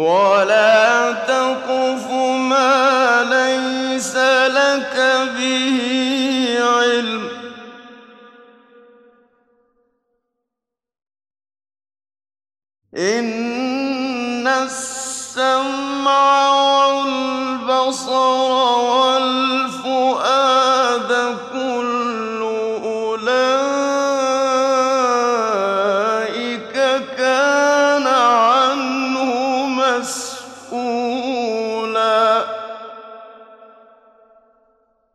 وَلَا تَقْفُ مَا لَيْسَ لَكَ بِهِ عِلْمٌ ۚ إِنَّ السَّمْعَ وَالْبَصَرَ